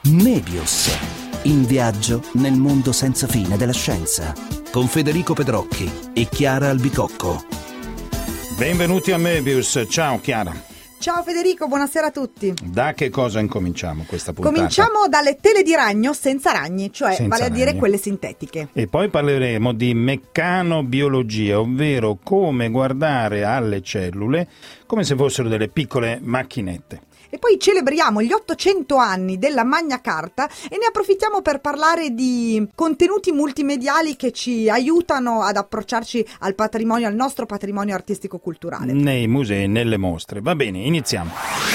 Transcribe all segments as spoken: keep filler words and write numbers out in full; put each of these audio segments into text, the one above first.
Mebius, in viaggio nel mondo senza fine della scienza, con Federico Pedrocchi e Chiara Albicocco. Benvenuti a Mebius, ciao Chiara. Ciao Federico, buonasera a tutti. Da che cosa incominciamo questa puntata? Cominciamo dalle tele di ragno senza ragni, cioè Senza vale a dire ragni. quelle sintetiche. E poi parleremo di meccanobiologia, ovvero come guardare alle cellule come se fossero delle piccole macchinette. E poi celebriamo gli ottocento anni della Magna Carta e ne approfittiamo per parlare di contenuti multimediali che ci aiutano ad approcciarci al patrimonio, al nostro patrimonio artistico-culturale. Nei musei, nelle mostre. Va bene, iniziamo.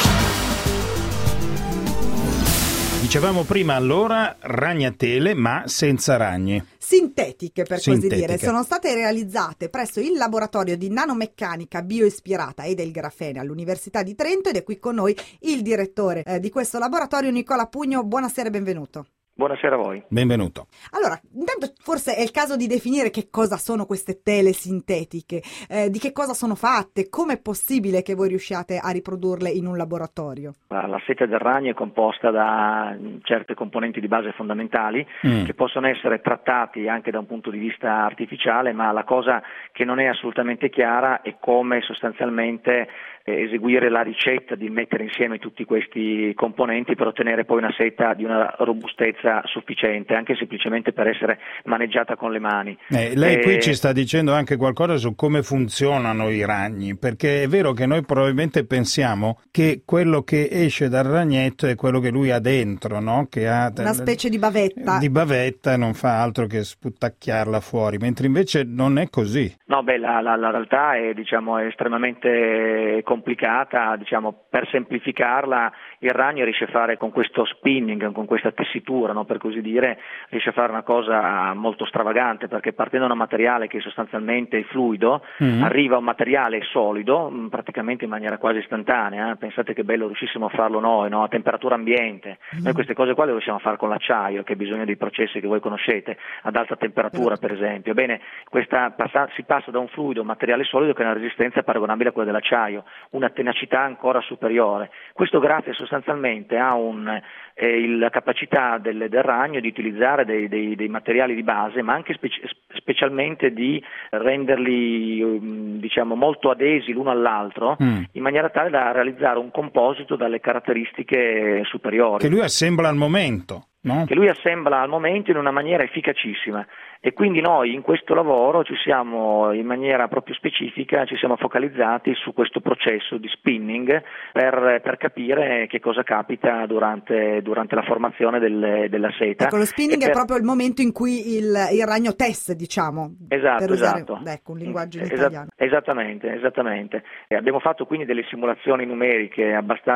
Dicevamo prima allora ragnatele, ma senza ragni. Sintetiche, per Sintetiche. così dire, sono state realizzate presso il laboratorio di nanomeccanica bioispirata e del grafene all'Università di Trento, ed è qui con noi il direttore eh, di questo laboratorio, Nicola Pugno. Buonasera e benvenuto. Buonasera a voi. Benvenuto. Allora, intanto forse è il caso di definire che cosa sono queste tele sintetiche, eh, di che cosa sono fatte, come è possibile che voi riusciate a riprodurle in un laboratorio? La seta del ragno è composta da certe componenti di base fondamentali mm. che possono essere trattati anche da un punto di vista artificiale, ma la cosa che non è assolutamente chiara è come sostanzialmente eseguire la ricetta di mettere insieme tutti questi componenti per ottenere poi una seta di una robustezza sufficiente, anche semplicemente per essere maneggiata con le mani. Eh, lei e... qui ci sta dicendo anche qualcosa su come funzionano i ragni, perché è vero che noi probabilmente pensiamo che quello che esce dal ragnetto è quello che lui ha dentro, no? Che ha una specie di bavetta. Di bavetta e non fa altro che sputtacchiarla fuori, mentre invece non è così. No, beh, la, la, la realtà è, diciamo, è estremamente complicata, diciamo, per semplificarla il ragno riesce a fare con questo spinning, con questa tessitura, no, per così dire, riesce a fare una cosa molto stravagante, perché partendo da un materiale che sostanzialmente è fluido, mm-hmm. arriva a un materiale solido, praticamente in maniera quasi istantanea. Pensate che bello riuscissimo a farlo noi, no, a temperatura ambiente. Mm-hmm. Noi queste cose qua le riusciamo a fare con l'acciaio, che ha bisogno dei processi che voi conoscete, ad alta temperatura per esempio. Bene, questa passa, si passa da un fluido a un materiale solido che ha una resistenza paragonabile a quella dell'acciaio, una tenacità ancora superiore. Questo grazie sostanzialmente a un, eh, la capacità del, del ragno di utilizzare dei, dei, dei materiali di base, ma anche speci- specialmente di renderli diciamo molto adesi l'uno all'altro, mm. in maniera tale da realizzare un composito dalle caratteristiche superiori. Che lui assembla al momento. No? Che lui assembla al momento in una maniera efficacissima, e quindi noi in questo lavoro ci siamo in maniera proprio specifica ci siamo focalizzati su questo processo di spinning per, per capire che cosa capita durante, durante la formazione del, della seta. Ecco, lo spinning per... è proprio il momento in cui il, il ragno tesse, diciamo, esatto, per usare esatto. ecco, un linguaggio in Esa- italiano. Esattamente, esattamente. E abbiamo fatto quindi delle simulazioni numeriche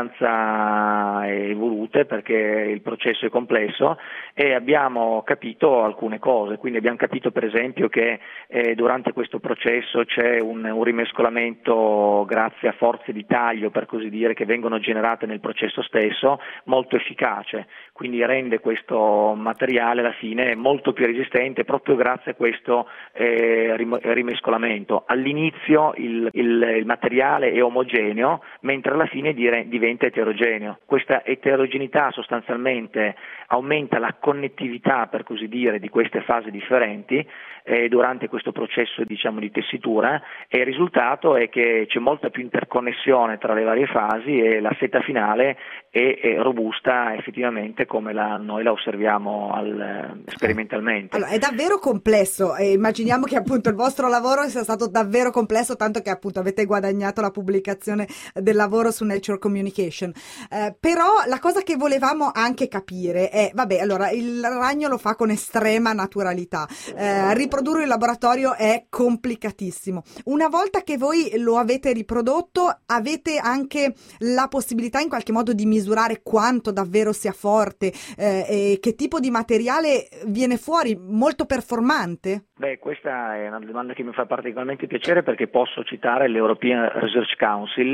abbastanza evolute, perché il processo è complesso, e abbiamo capito alcune cose. Quindi abbiamo capito per esempio che eh, durante questo processo c'è un, un rimescolamento grazie a forze di taglio, per così dire, che vengono generate nel processo stesso, molto efficace, quindi rende questo materiale alla fine molto più resistente proprio grazie a questo eh, rimescolamento. All'inizio il, il, il materiale è omogeneo, mentre alla fine dire, diventa eterogeneo. Questa eterogeneità sostanzialmente aumenta la connettività, per così dire, di queste fasi differenti eh, durante questo processo, diciamo, di tessitura, e il risultato è che c'è molta più interconnessione tra le varie fasi e la seta finale è, è robusta effettivamente come la, noi la osserviamo al, sperimentalmente. Allora, è davvero complesso, e immaginiamo che appunto il vostro lavoro sia stato davvero complesso, tanto che appunto avete guadagnato la pubblicazione del lavoro su Nature Communication. Eh, però la cosa che volevamo anche capire è, vabbè, allora il ragno lo fa con estrema naturalità, eh, riprodurlo in laboratorio è complicatissimo. Una volta che voi lo avete riprodotto, avete anche la possibilità in qualche modo di misurare quanto davvero sia forte eh, e che tipo di materiale viene fuori, molto performante? Beh, questa è una domanda che mi fa particolarmente piacere, perché posso citare l'European Research Council,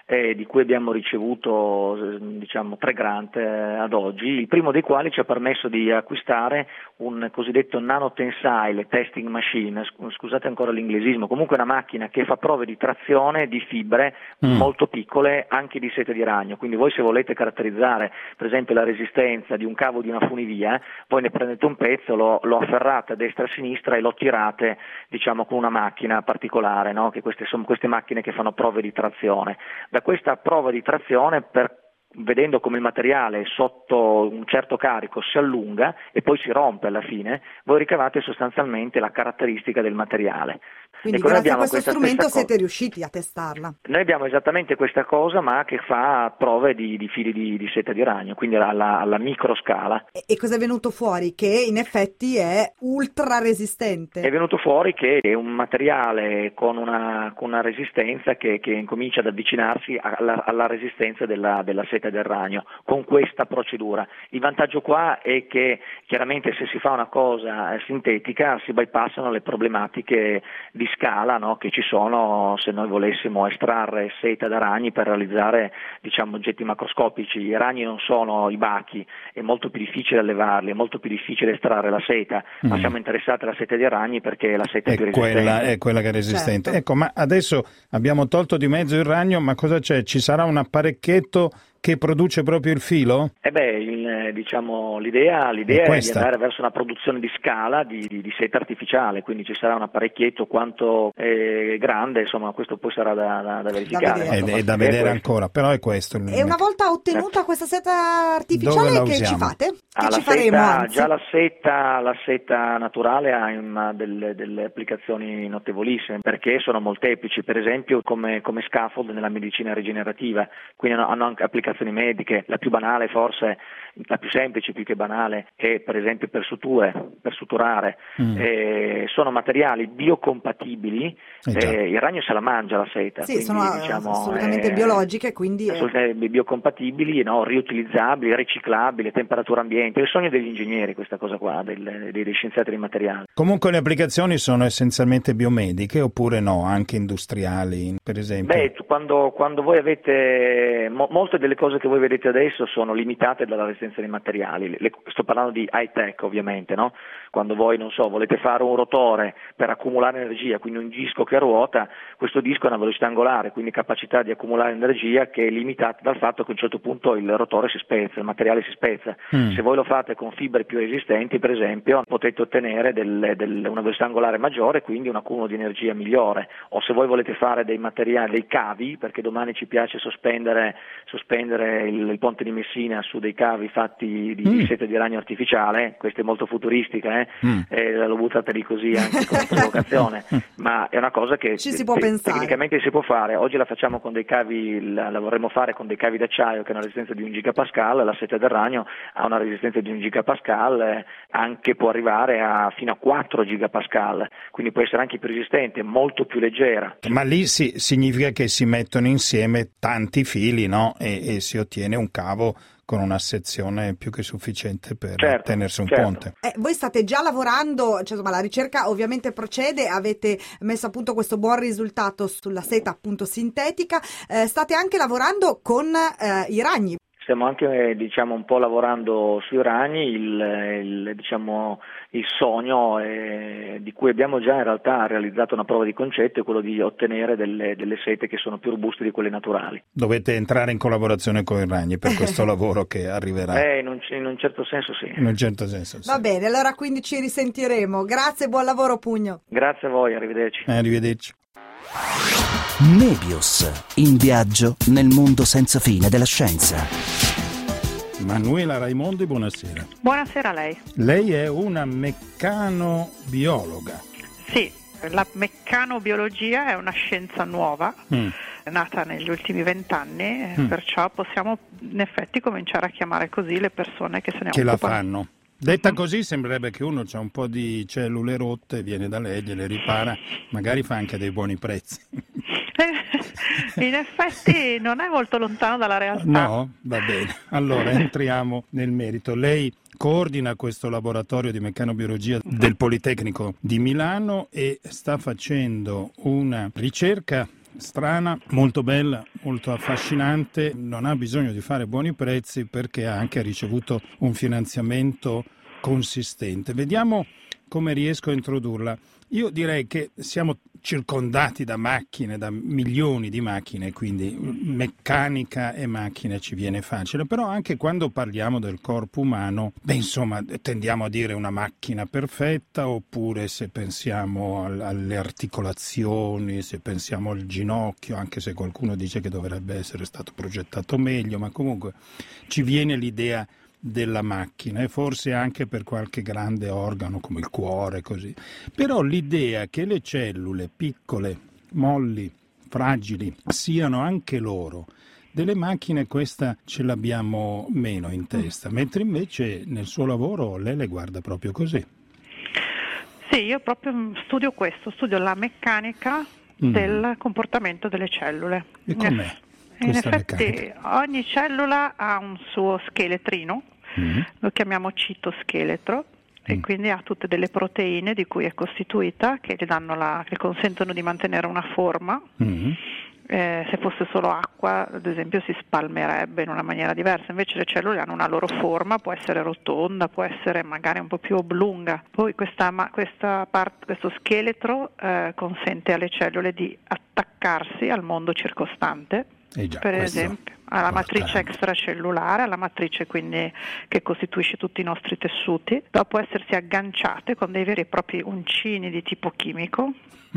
eh, di cui abbiamo ricevuto diciamo tre grant eh, ad oggi, il primo dei quali ci ha permesso di acquistare un cosiddetto nanotensile testing machine, scusate ancora l'inglesismo, comunque una macchina che fa prove di trazione di fibre mm. molto piccole anche di seta di ragno, quindi voi se volete caratterizzare per esempio la resistenza di un cavo di una funivia, voi ne prendete un pezzo, lo, lo afferrate a destra e a sinistra e lo tirate diciamo con una macchina particolare, no? Che queste sono queste macchine che fanno prove di trazione. Da questa prova di trazione, per vedendo come il materiale sotto un certo carico si allunga e poi si rompe alla fine, voi ricavate sostanzialmente la caratteristica del materiale. Quindi grazie a questo strumento siete riusciti a testarla. Noi abbiamo esattamente questa cosa, ma che fa prove di, di fili di, di seta di ragno, quindi alla, alla microscala. E, e cosa è venuto fuori? Che in effetti è ultra resistente. È venuto fuori che è un materiale con una, con una resistenza che, che incomincia ad avvicinarsi alla, alla resistenza della, della seta del ragno con questa procedura. Il vantaggio qua è che chiaramente se si fa una cosa sintetica si bypassano le problematiche di scala, no, che ci sono se noi volessimo estrarre seta da ragni per realizzare diciamo oggetti macroscopici. I ragni non sono i bachi, è molto più difficile allevarli, è molto più difficile estrarre la seta, mm. ma siamo interessati alla seta dei ragni perché la seta è, è più resistente. Quella, è quella che è resistente. Certo. Ecco, ma adesso abbiamo tolto di mezzo il ragno, ma cosa c'è? Ci sarà un apparecchietto che produce proprio il filo? Eh beh, il, diciamo, l'idea, l'idea è, è di andare verso una produzione di scala di, di, di seta artificiale, quindi ci sarà un apparecchietto quanto è grande, insomma questo poi sarà da, da, da verificare. Da vedere. È, è da vedere ancora, però è questo. E una volta ottenuta eh. questa seta artificiale che ci fate? Che ah, ci la faremo seta, anzi? Già la seta, la seta naturale ha una, delle, delle applicazioni notevolissime perché sono molteplici, per esempio come, come scaffold nella medicina rigenerativa, quindi hanno, hanno anche applicazioni mediche. La più banale forse, la più semplice più che banale è per esempio per suture, per suturare, mm. eh, sono materiali biocompatibili, eh, eh, il ragno se la mangia la seta, sì, quindi, sono diciamo, assolutamente eh, biologiche, quindi assolutamente biocompatibili, no, riutilizzabili, riciclabili, temperatura ambiente, è il sogno degli ingegneri questa cosa qua, del, dei scienziati dei materiali. Comunque le applicazioni sono essenzialmente biomediche oppure no, anche industriali per esempio? Beh, quando, quando voi avete mo, molte delle cose che voi vedete adesso sono limitate dalla resistenza dei materiali. Le, sto parlando di high tech ovviamente, no? Quando voi, non so, volete fare un rotore per accumulare energia, quindi un disco che ruota, questo disco ha una velocità angolare, quindi capacità di accumulare energia che è limitata dal fatto che a un certo punto il rotore si spezza, il materiale si spezza. Mm. Se voi lo fate con fibre più resistenti, per esempio, potete ottenere del, del, una velocità angolare maggiore, quindi un accumulo di energia migliore. O se voi volete fare dei materiali, dei cavi, perché domani ci piace sospendere, sospendere il, il ponte di Messina su dei cavi fatti di, mm. di seta di ragno artificiale, questa è molto futuristica, eh? mm. eh, l'ho buttata lì così anche come provocazione, ma è una cosa che ci si può te, pensare. Tecnicamente si può fare. Oggi la facciamo con dei cavi, la, la vorremmo fare con dei cavi d'acciaio che hanno una resistenza di un gigapascal, la seta del ragno ha una resistenza di un gigapascal, eh, anche può arrivare a fino a quattro gigapascal, quindi può essere anche più resistente, molto più leggera. Ma lì si, significa che si mettono insieme tanti fili, no? E, e si ottiene un cavo con una sezione più che sufficiente per certo, tenersi un certo. ponte. Eh, voi state già lavorando, cioè, insomma, la ricerca ovviamente procede, avete messo a punto questo buon risultato sulla seta appunto sintetica, eh, state anche lavorando con eh, i ragni. Stiamo anche diciamo un po' lavorando sui ragni, il, il, diciamo, il sogno eh, di cui abbiamo già in realtà realizzato una prova di concetto è quello di ottenere delle, delle sete che sono più robuste di quelle naturali. Dovete entrare in collaborazione con i ragni per questo lavoro che arriverà. Eh, in un, in un certo senso sì. In un certo senso sì. Va bene, allora quindi ci risentiremo. Grazie, buon lavoro Pugno. Grazie a voi, arrivederci. Eh, arrivederci. Nebius, in viaggio nel mondo senza fine della scienza. Manuela Raimondi, buonasera. Buonasera a lei. Lei è una meccanobiologa. Sì, la meccanobiologia è una scienza nuova, mm. nata negli ultimi vent'anni, mm. perciò possiamo in effetti cominciare a chiamare così le persone che se ne che occupano. Che la fanno. Detta così sembrerebbe che uno c'ha un po' di cellule rotte, viene da lei, gliele ripara, magari fa anche dei buoni prezzi. In effetti non è molto lontano dalla realtà. No? Va bene. Allora entriamo nel merito. Lei coordina questo laboratorio di meccanobiologia del Politecnico di Milano e sta facendo una ricerca strana, molto bella, molto affascinante, non ha bisogno di fare buoni prezzi perché ha anche ricevuto un finanziamento consistente. Vediamo come riesco a introdurla. Io direi che siamo circondati da macchine, da milioni di macchine, quindi meccanica e macchine ci viene facile, però anche quando parliamo del corpo umano, beh, insomma, tendiamo a dire una macchina perfetta, oppure se pensiamo al, alle articolazioni, se pensiamo al ginocchio, anche se qualcuno dice che dovrebbe essere stato progettato meglio, ma comunque ci viene l'idea della macchina e forse anche per qualche grande organo come il cuore, così. Però l'idea che le cellule piccole, molli, fragili siano anche loro delle macchine, questa ce l'abbiamo meno in testa, mentre invece nel suo lavoro lei le guarda proprio così. Sì, io proprio studio questo, studio la meccanica mm. del comportamento delle cellule. E com'è? In questa effetti meccanica? Ogni cellula ha un suo scheletrino, mm. lo chiamiamo citoscheletro, mm. e quindi ha tutte delle proteine di cui è costituita che gli danno la, che consentono di mantenere una forma. Mm. Eh, se fosse solo acqua, ad esempio, si spalmerebbe in una maniera diversa, invece le cellule hanno una loro forma, può essere rotonda, può essere magari un po' più oblunga. Poi questa, ma, questa part, questo scheletro eh, consente alle cellule di attaccarsi al mondo circostante, eh già, per esempio alla matrice extracellulare, alla matrice quindi che costituisce tutti i nostri tessuti, dopo essersi agganciate con dei veri e propri uncini di tipo chimico.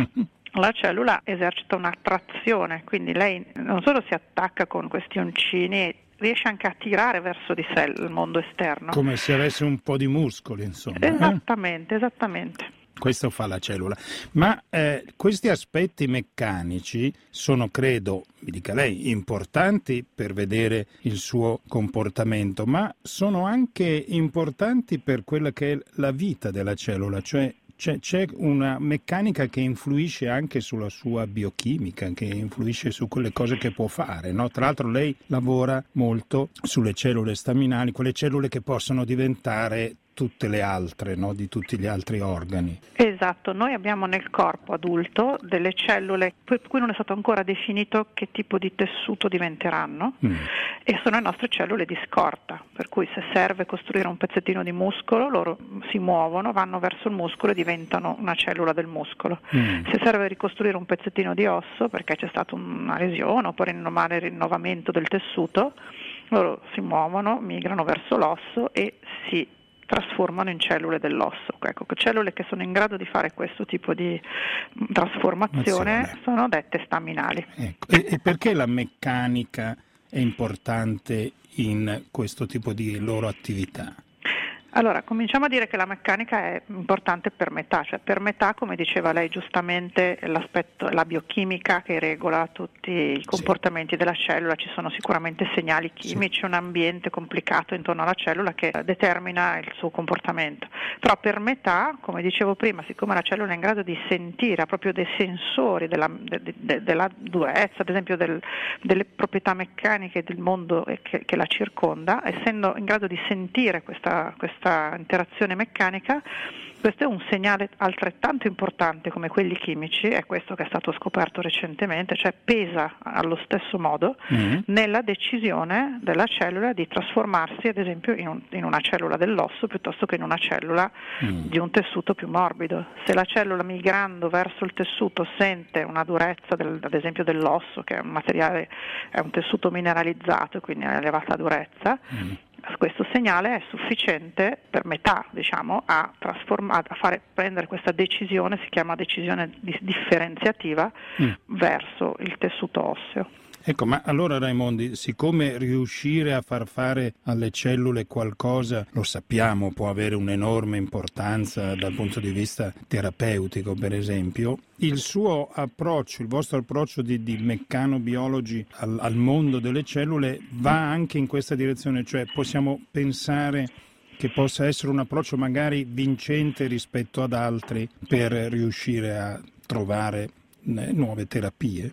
La cellula esercita un'attrazione, quindi lei non solo si attacca con questi uncini, riesce anche a tirare verso di sé il mondo esterno. Come se avesse un po' di muscoli, insomma. Esattamente, eh? esattamente. Questo fa la cellula. Ma eh, questi aspetti meccanici sono, credo, mi dica lei, importanti per vedere il suo comportamento, ma sono anche importanti per quella che è la vita della cellula, cioè C'è, c'è una meccanica che influisce anche sulla sua biochimica, che influisce su quelle cose che può fare, no? Tra l'altro lei lavora molto sulle cellule staminali, quelle cellule che possono diventare tutte le altre, no? Di tutti gli altri organi. Esatto, noi abbiamo nel corpo adulto delle cellule per cui non è stato ancora definito che tipo di tessuto diventeranno, mm. e sono le nostre cellule di scorta, per cui se serve costruire un pezzettino di muscolo, loro si muovono, vanno verso il muscolo e diventano una cellula del muscolo. Mm. Se serve ricostruire un pezzettino di osso perché c'è stata una lesione oppure un normale rinnovamento del tessuto, loro si muovono, migrano verso l'osso e si trasformano in cellule dell'osso. Ecco, cellule che sono in grado di fare questo tipo di trasformazione Azione. sono dette staminali. Ecco. E, e perché la meccanica è importante in questo tipo di loro attività? Allora, cominciamo a dire che la meccanica è importante per metà, cioè per metà, come diceva lei giustamente, l'aspetto, la biochimica che regola tutti i comportamenti sì. della cellula, ci sono sicuramente segnali chimici, sì. un ambiente complicato intorno alla cellula che determina il suo comportamento, però per metà, come dicevo prima, siccome la cellula è in grado di sentire, ha proprio dei sensori della, de, de, della durezza, ad esempio del, delle proprietà meccaniche del mondo che, che la circonda, essendo in grado di sentire questa, questa interazione meccanica, questo è un segnale altrettanto importante come quelli chimici, è questo che è stato scoperto recentemente, cioè pesa allo stesso modo mm-hmm. nella decisione della cellula di trasformarsi ad esempio in, un, in una cellula dell'osso piuttosto che in una cellula mm. di un tessuto più morbido. Se la cellula migrando verso il tessuto sente una durezza del, ad esempio dell'osso, che è un materiale, è un tessuto mineralizzato, quindi ha elevata durezza, mm. questo segnale è sufficiente per metà, diciamo, a, trasformare, a fare prendere questa decisione, si chiama decisione differenziativa, mm. verso il tessuto osseo. Ecco, ma allora Raimondi, siccome riuscire a far fare alle cellule qualcosa, lo sappiamo, può avere un'enorme importanza dal punto di vista terapeutico, per esempio, il suo approccio, il vostro approccio di, di meccanobiologi al, al mondo delle cellule va anche in questa direzione, cioè possiamo pensare che possa essere un approccio magari vincente rispetto ad altri per riuscire a trovare eh, nuove terapie?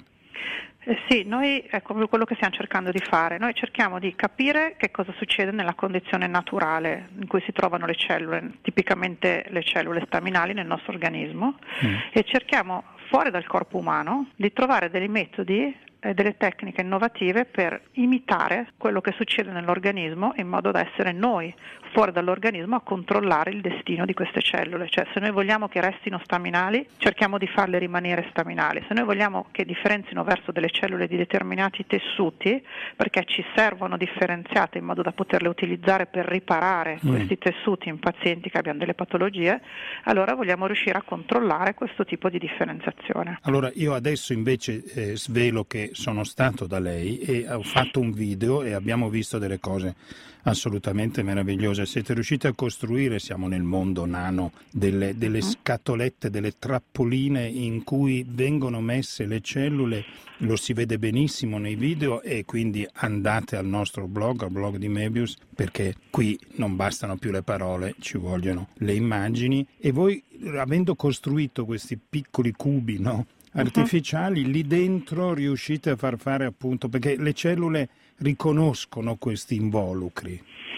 Eh sì, noi è come quello che stiamo cercando di fare, noi cerchiamo di capire che cosa succede nella condizione naturale in cui si trovano le cellule, tipicamente le cellule staminali nel nostro organismo, mm. e cerchiamo fuori dal corpo umano, di trovare dei metodi e delle tecniche innovative per imitare quello che succede nell'organismo, in modo da essere noi fuori dall'organismo a controllare il destino di queste cellule. Cioè, se noi vogliamo che restino staminali, cerchiamo di farle rimanere staminali. Se noi vogliamo che differenzino verso delle cellule di determinati tessuti, perché ci servono differenziate in modo da poterle utilizzare per riparare mm. questi tessuti in pazienti che abbiano delle patologie, allora vogliamo riuscire a controllare questo tipo di differenziazione. Allora, io adesso invece eh, svelo che sono stato da lei e ho fatto un video e abbiamo visto delle cose assolutamente meravigliose. Siete riusciti a costruire, siamo nel mondo nano, delle, delle scatolette, delle trappoline in cui vengono messe le cellule, lo si vede benissimo nei video, e quindi andate al nostro blog, al blog di Mebius, perché qui non bastano più le parole, ci vogliono le immagini. E voi, avendo costruito questi piccoli cubi, no? artificiali, uh-huh. lì dentro riuscite a far fare, appunto, perché le cellule riconoscono questi involucri.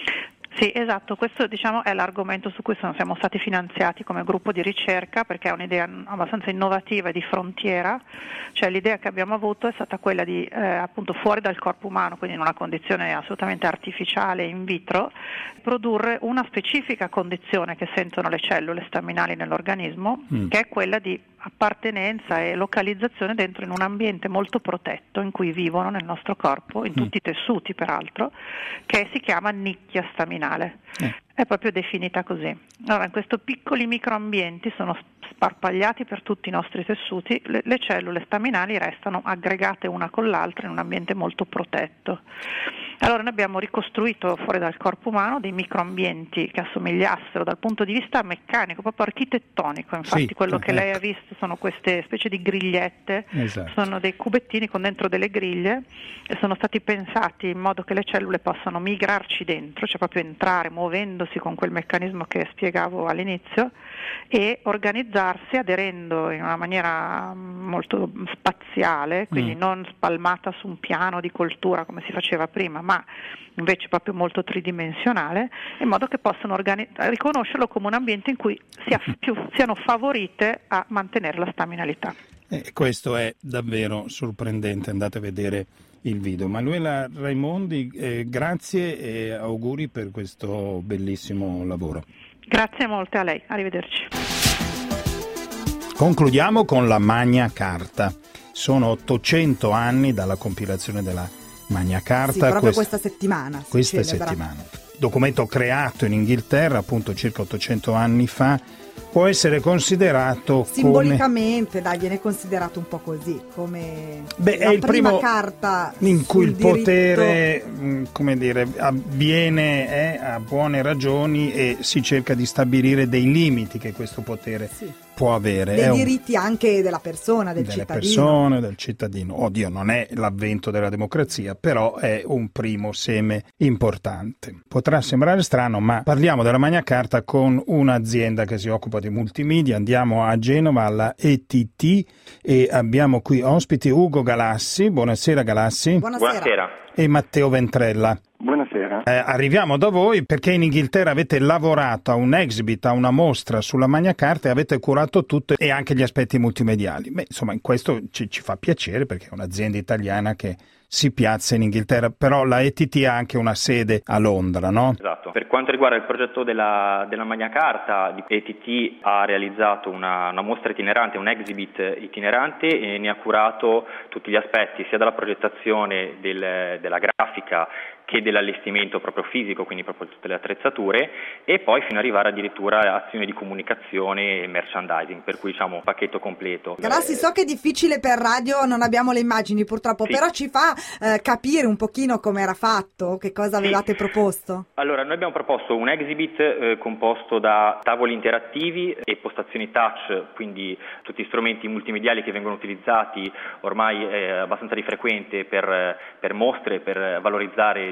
Sì, esatto, questo diciamo è l'argomento su cui siamo stati finanziati come gruppo di ricerca, perché è un'idea abbastanza innovativa e di frontiera. Cioè l'idea che abbiamo avuto è stata quella di eh, appunto fuori dal corpo umano, quindi in una condizione assolutamente artificiale in vitro, produrre una specifica condizione che sentono le cellule staminali nell'organismo, mm. che è quella di appartenenza e localizzazione dentro in un ambiente molto protetto in cui vivono nel nostro corpo, in tutti mm. i tessuti peraltro, che si chiama nicchia staminale. Eh. È proprio definita così. Allora, in questi piccoli microambienti sono sparpagliati per tutti i nostri tessuti, le, le cellule staminali restano aggregate una con l'altra in un ambiente molto protetto. Allora noi abbiamo ricostruito fuori dal corpo umano dei microambienti che assomigliassero dal punto di vista meccanico, proprio architettonico, infatti sì, quello che ecco. lei ha visto sono queste specie di grigliette, esatto. sono dei cubettini con dentro delle griglie e sono stati pensati in modo che le cellule possano migrarci dentro, cioè proprio entrare muovendosi con quel meccanismo che spiegavo all'inizio e organizzarsi aderendo in una maniera molto spaziale, quindi mm. non spalmata su un piano di coltura come si faceva prima, ma invece proprio molto tridimensionale, in modo che possano organi- riconoscerlo come un ambiente in cui sia più, siano favorite a mantenere la staminalità. Eh, questo è davvero sorprendente, andate a vedere il video. Manuela Raimondi, eh, grazie e auguri per questo bellissimo lavoro. Grazie molte a lei, arrivederci. Concludiamo con la Magna Carta. Sono ottocento anni dalla compilazione della Magna Carta. Sì, proprio questa, questa settimana. Questa settimana. Documento creato in Inghilterra appunto circa ottocento anni fa, può essere considerato simbolicamente, come... dai, viene considerato un po' così, come Beh, la è il prima primo carta in cui il diritto... potere, come dire, avviene eh, a buone ragioni e si cerca di stabilire dei limiti che questo potere sì. può avere. Dei è diritti un... anche della persona, del delle cittadino. Delle persone, del cittadino. Oddio, non è l'avvento della democrazia, però è un primo seme importante. Potrà sembrare strano, ma parliamo della Magna Carta con un'azienda che si occupa di multimedia. Andiamo a Genova alla E T T e abbiamo qui ospiti Ugo Galassi. Buonasera Galassi. Buonasera. Buonasera. E Matteo Ventrella. Buonasera. Eh, arriviamo da voi perché in Inghilterra avete lavorato a un exhibit, a una mostra sulla Magna Carta e avete curato tutto e anche gli aspetti multimediali. Beh, insomma, in questo ci, ci fa piacere perché è un'azienda italiana che si piazza in Inghilterra, però la E T T ha anche una sede a Londra, no? Esatto. Per quanto riguarda il progetto della, della Magna Carta, E T T ha realizzato una, una mostra itinerante, un exhibit itinerante e ne ha curato tutti gli aspetti, sia dalla progettazione del, della grafica che dell'allestimento proprio fisico, quindi proprio tutte le attrezzature, e poi fino ad arrivare addirittura a azioni di comunicazione e merchandising, per cui diciamo un pacchetto completo. Galassi, so che è difficile per radio, non abbiamo le immagini purtroppo, sì. però ci fa eh, capire un pochino come era fatto, che cosa avevate sì. proposto? Allora, noi abbiamo proposto un exhibit eh, composto da tavoli interattivi e postazioni touch, quindi tutti strumenti multimediali che vengono utilizzati ormai eh, abbastanza di frequente per, per mostre, per valorizzare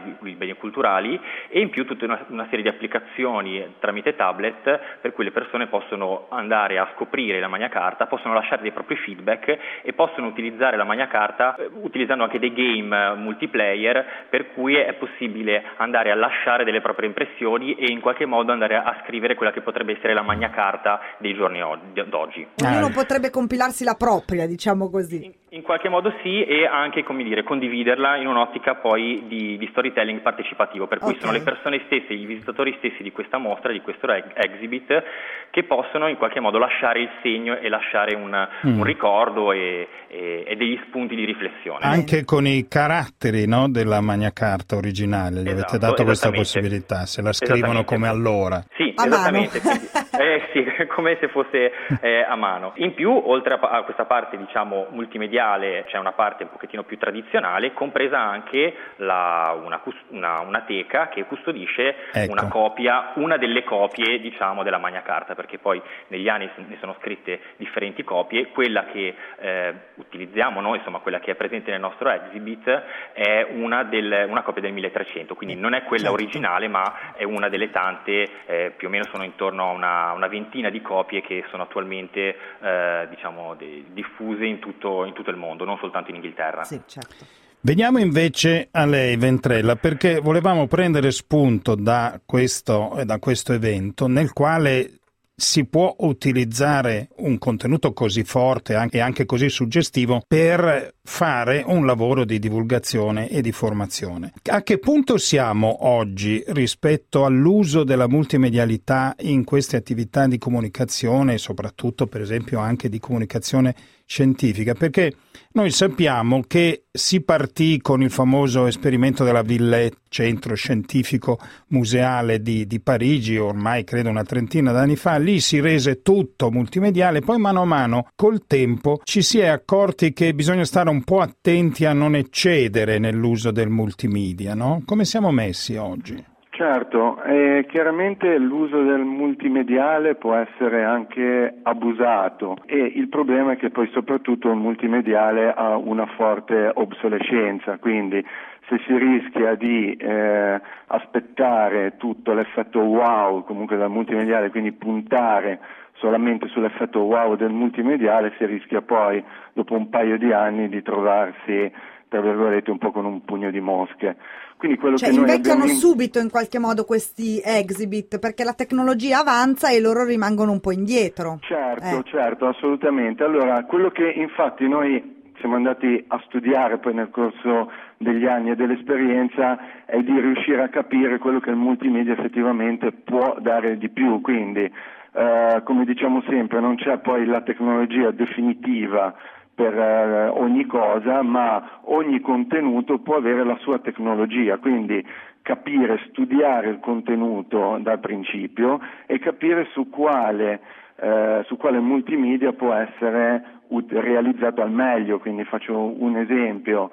i beni culturali, e in più tutta una, una serie di applicazioni tramite tablet per cui le persone possono andare a scoprire la Magna Carta, possono lasciare dei propri feedback e possono utilizzare la Magna Carta eh, utilizzando anche dei game multiplayer, per cui è possibile andare a lasciare delle proprie impressioni e in qualche modo andare a scrivere quella che potrebbe essere la Magna Carta dei giorni d'oggi. Ognuno potrebbe compilarsi la propria, diciamo così. In, in qualche modo sì, e anche, come dire, condividerla in un'ottica poi di, di storytelling partecipativo, per cui okay. sono le persone stesse, i visitatori stessi di questa mostra, di questo exhibit, che possono in qualche modo lasciare il segno e lasciare un, mm. un ricordo e, e, e degli spunti di riflessione. Anche con i caratteri, no, della Magna Carta originale, gli esatto, avete dato questa possibilità, se la scrivono come allora. Sì, a esattamente, mano. Quindi, eh, sì, come se fosse eh, a mano. In più, oltre a, a questa parte, diciamo, multimediale, c'è una parte un pochettino più tradizionale, compresa anche la, una, una, una teca che custodisce ecco. una copia, una delle copie, diciamo, della Magna Carta, perché poi negli anni ne sono scritte differenti copie. Quella che eh, utilizziamo noi, insomma quella che è presente nel nostro exhibit, è una, del, una copia del milletrecento, quindi non è quella certo. originale, ma è una delle tante, eh, più o meno sono intorno a una, una ventina di copie che sono attualmente eh, diciamo de, diffuse in tutto, in tutto il mondo, non soltanto in Inghilterra. Sì, certo. Veniamo invece a lei, Ventrella, perché volevamo prendere spunto da questo, da questo evento, nel quale si può utilizzare un contenuto così forte e anche così suggestivo per fare un lavoro di divulgazione e di formazione. A che punto siamo oggi rispetto all'uso della multimedialità in queste attività di comunicazione e soprattutto, per esempio, anche di comunicazione scientifica? Perché noi sappiamo che si partì con il famoso esperimento della Villette, centro scientifico museale di, di Parigi, ormai credo una trentina d'anni fa. Lì si rese tutto multimediale, poi mano a mano col tempo ci si è accorti che bisogna stare un po' attenti a non eccedere nell'uso del multimedia, no? Come siamo messi oggi? Certo, eh, chiaramente l'uso del multimediale può essere anche abusato, e il problema è che poi soprattutto il multimediale ha una forte obsolescenza, quindi se si rischia di eh, aspettare tutto l'effetto wow comunque dal multimediale, quindi puntare solamente sull'effetto wow del multimediale, si rischia poi dopo un paio di anni di trovarsi, tra virgolette, un po' con un pugno di mosche. Quindi quello cioè che noi invecchiano abbiamo... subito in qualche modo questi exhibit, perché la tecnologia avanza e loro rimangono un po' indietro. Certo, eh. certo, assolutamente. Allora, quello che infatti noi siamo andati a studiare poi nel corso degli anni e dell'esperienza è di riuscire a capire quello che il multimedia effettivamente può dare di più. Quindi, eh, come diciamo sempre, non c'è poi la tecnologia definitiva per eh, ogni cosa, ma ogni contenuto può avere la sua tecnologia, quindi capire, studiare il contenuto dal principio e capire su quale, eh, su quale multimedia può essere ut- realizzato al meglio. Quindi faccio un esempio.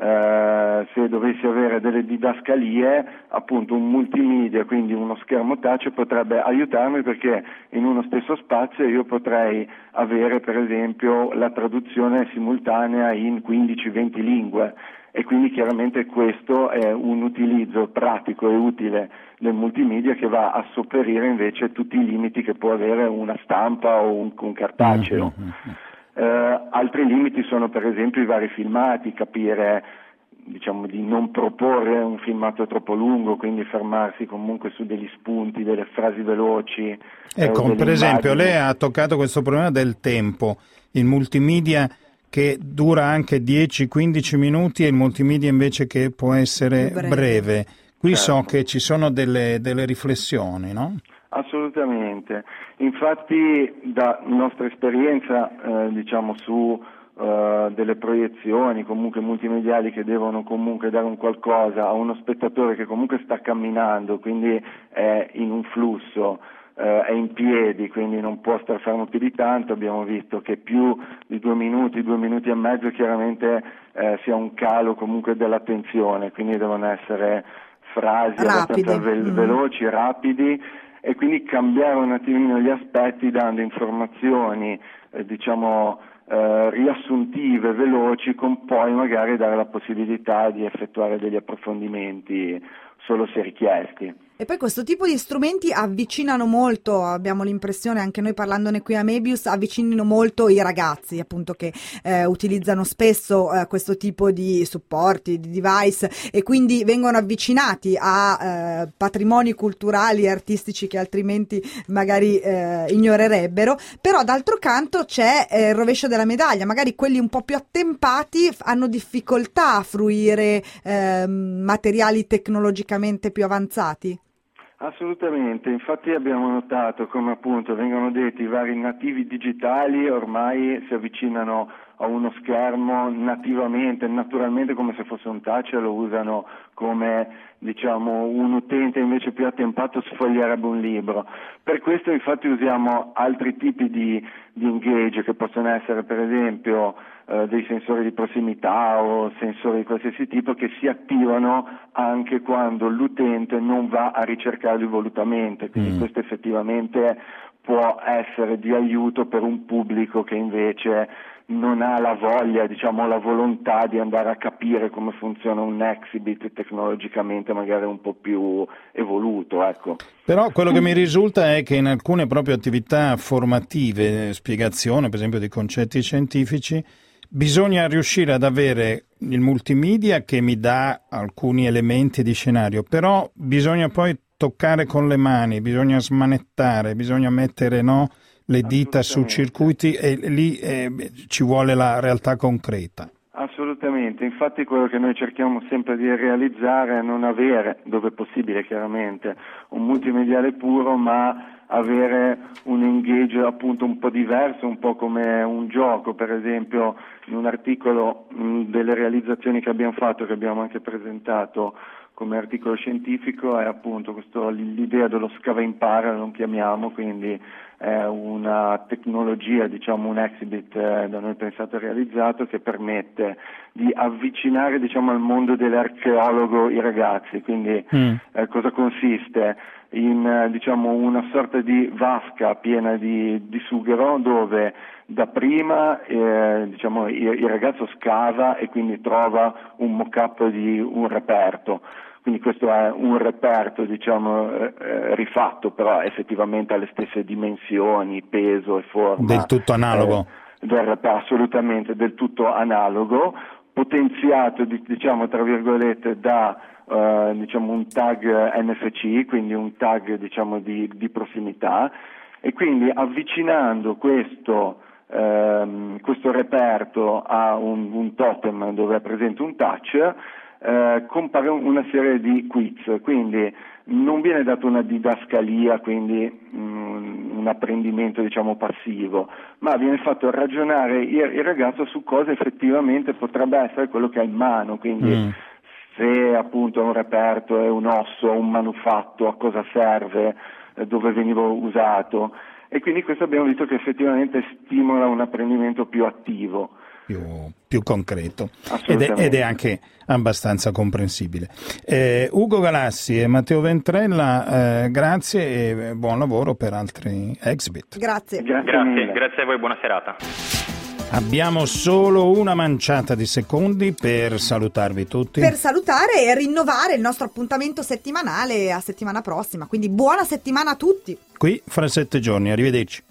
Uh, se dovessi avere delle didascalie, appunto un multimedia, quindi uno schermo touch, potrebbe aiutarmi, perché in uno stesso spazio io potrei avere per esempio la traduzione simultanea in quindici venti lingue, e quindi chiaramente questo è un utilizzo pratico e utile del multimedia che va a sopperire invece tutti i limiti che può avere una stampa o un, un cartaceo. Mm-hmm. Uh, altri limiti sono per esempio i vari filmati, capire, diciamo, di non proporre un filmato troppo lungo, quindi fermarsi comunque su degli spunti, delle frasi veloci. Ecco, eh, per esempio lei ha toccato questo problema del tempo, il multimedia che dura anche dieci quindici minuti e il multimedia invece che può essere breve. breve. Qui certo. So che ci sono delle, delle riflessioni, no? Assolutamente, infatti da nostra esperienza eh, diciamo su uh, delle proiezioni comunque multimediali che devono comunque dare un qualcosa a uno spettatore che comunque sta camminando, quindi è in un flusso, uh, è in piedi, quindi non può star fermo più di tanto, abbiamo visto che più di due minuti, due minuti e mezzo chiaramente eh, sia un calo comunque dell'attenzione, quindi devono essere frasi rapidi. abbastanza ve- mm. veloci, rapidi, e quindi cambiare un attimino gli aspetti dando informazioni eh, diciamo eh, riassuntive, veloci, con poi magari dare la possibilità di effettuare degli approfondimenti solo se richiesti. E poi questo tipo di strumenti avvicinano molto, abbiamo l'impressione, anche noi parlandone qui a Mebius, avvicinino molto i ragazzi, appunto, che eh, utilizzano spesso eh, questo tipo di supporti, di device, e quindi vengono avvicinati a eh, patrimoni culturali e artistici che altrimenti magari eh, ignorerebbero. Però d'altro canto c'è eh, il rovescio della medaglia, magari quelli un po' più attempati hanno difficoltà a fruire eh, materiali tecnologicamente più avanzati. Assolutamente, infatti abbiamo notato come appunto vengono detti i vari nativi digitali ormai si avvicinano a uno schermo nativamente, naturalmente, come se fosse un touch, e lo usano come, diciamo, un utente invece più attempato sfoglierebbe un libro. Per questo infatti usiamo altri tipi di, di engage, che possono essere per esempio eh, dei sensori di prossimità o sensori di qualsiasi tipo, che si attivano anche quando l'utente non va a ricercarli volutamente, quindi mm. questo effettivamente può essere di aiuto per un pubblico che invece non ha la voglia, diciamo la volontà di andare a capire come funziona un exhibit tecnologicamente magari un po' più evoluto, ecco. Però quello che mi risulta è che in alcune proprio attività formative, spiegazione per esempio di concetti scientifici, bisogna riuscire ad avere il multimedia che mi dà alcuni elementi di scenario, però bisogna poi toccare con le mani, bisogna smanettare, bisogna mettere, no, le dita su circuiti, e lì eh, ci vuole la realtà concreta. Assolutamente, infatti quello che noi cerchiamo sempre di realizzare è non avere, dove possibile chiaramente, un multimediale puro, ma avere un engage appunto un po' diverso, un po' come un gioco. Per esempio in un articolo mh, delle realizzazioni che abbiamo fatto, che abbiamo anche presentato come articolo scientifico, è appunto questo, l'idea dello scava impara, lo chiamiamo, quindi è una tecnologia, diciamo un exhibit eh, da noi pensato e realizzato, che permette di avvicinare, diciamo, al mondo dell'archeologo i ragazzi. Quindi mm. eh, cosa consiste? In eh, diciamo una sorta di vasca piena di, di sughero, dove dapprima eh, diciamo il, il ragazzo scava e quindi trova un mock-up di un reperto. Quindi questo è un reperto, diciamo, eh, rifatto, però effettivamente ha le stesse dimensioni, peso e forma. Del tutto analogo. Eh, del reperto, assolutamente, del tutto analogo, potenziato, diciamo, tra virgolette, da Uh, diciamo un tag N F C, quindi un tag, diciamo, di, di prossimità, e quindi avvicinando questo, uh, questo reperto a un, un totem dove è presente un touch, uh, compare una serie di quiz, quindi non viene data una didascalia, quindi um, un apprendimento, diciamo, passivo, ma viene fatto ragionare il, il ragazzo su cosa effettivamente potrebbe essere quello che ha in mano, quindi mm. se appunto è un reperto, è un osso, un manufatto, a cosa serve, eh, dove veniva usato, e quindi questo abbiamo visto che effettivamente stimola un apprendimento più attivo. Più, più concreto ed è, ed è anche abbastanza comprensibile. Eh, Ugo Galassi e Matteo Ventrella, eh, grazie e buon lavoro per altri exhibit. Grazie. Grazie, grazie, grazie a voi, buona serata. Abbiamo solo una manciata di secondi per salutarvi tutti. Per salutare e rinnovare il nostro appuntamento settimanale a settimana prossima, quindi buona settimana a tutti. Qui fra sette giorni, arrivederci.